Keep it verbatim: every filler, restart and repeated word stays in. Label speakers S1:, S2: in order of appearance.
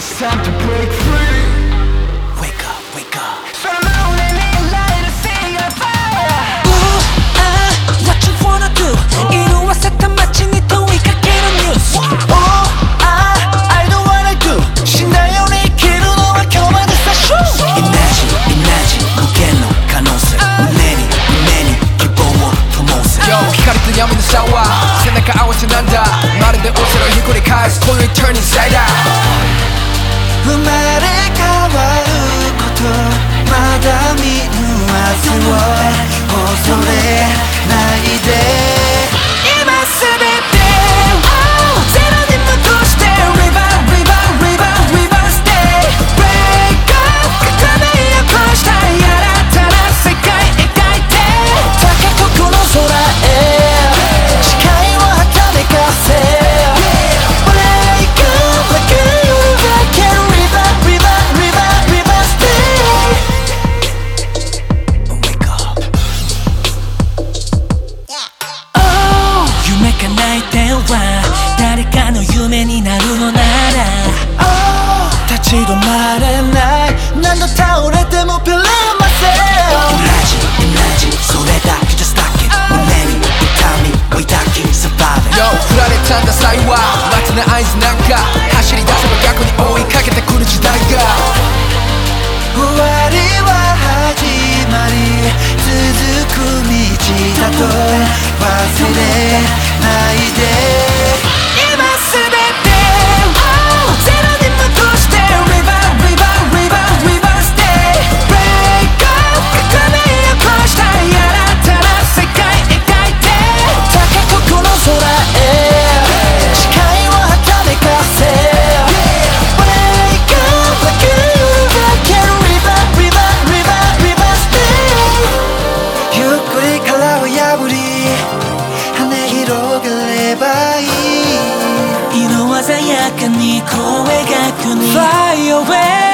S1: It's time to break free.
S2: Wake up, wake up.
S1: So the moon and the light to see your fire.
S2: Ooh, ah, what you wanna do? 이루어 셋한 마침이 토이 깎이는 뉴스.
S1: Oh, I, I know what I do. 신나요니 기루노와 교만을 쌓슈.
S2: Imagine, imagine 무限の可能性胸に胸に希望を灯せ
S3: Yo 光と闇のシャワー背中合わせなんだまるでオセロひっくり返すこういう turn inside out
S1: 生まれ変わることまだ見ぬ明日を恐れないで今すべてをゼロに戻して Rebound, rebound, rebound, rebound stay Break up 固め起こしたい新たな世界描いて高くこの空へ視界をはためかせBreak up like you like a rebound, rebound, rebound, rebound stay
S2: Wake up
S1: Oh
S2: 夢叶えては誰かの夢になるのなら
S1: Oh 立ち止まれない何度倒れても Believe myself
S2: Imagine, imagine それだけじゃスタッキ胸に痛みを抱き Survive
S3: Yo 振られたんだ際は待つな合図なんか走り出せば逆に追いかけてくる時代が
S1: 終わりは始まり続く道だと忘れないで今すべてをゼロに戻して Rebound, rebound, rebound, rebound stay Break up 固め起こしたい新たな世界描いて高くこの空へ視界をはためかせ Break up like you like a rebound, rebound, rebound, rebound stay ゆっくり殻を破り羽広げればいい
S2: 色鮮やかにこう描くに
S1: Fly away